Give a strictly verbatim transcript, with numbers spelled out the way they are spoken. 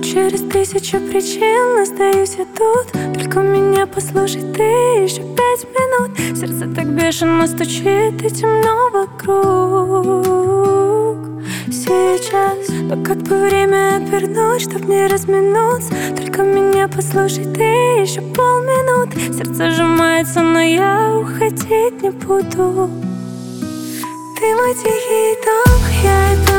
через тысячу причин остаюсь я тут. Только меня послушай ты еще пять минут. Сердце так бешено стучит и темно вокруг сейчас. Но как бы время обернуть, чтоб не разминуться? Только меня послушай ты еще полминут. Сердце сжимается, но я уходить не буду. Ты мой тихий дом, я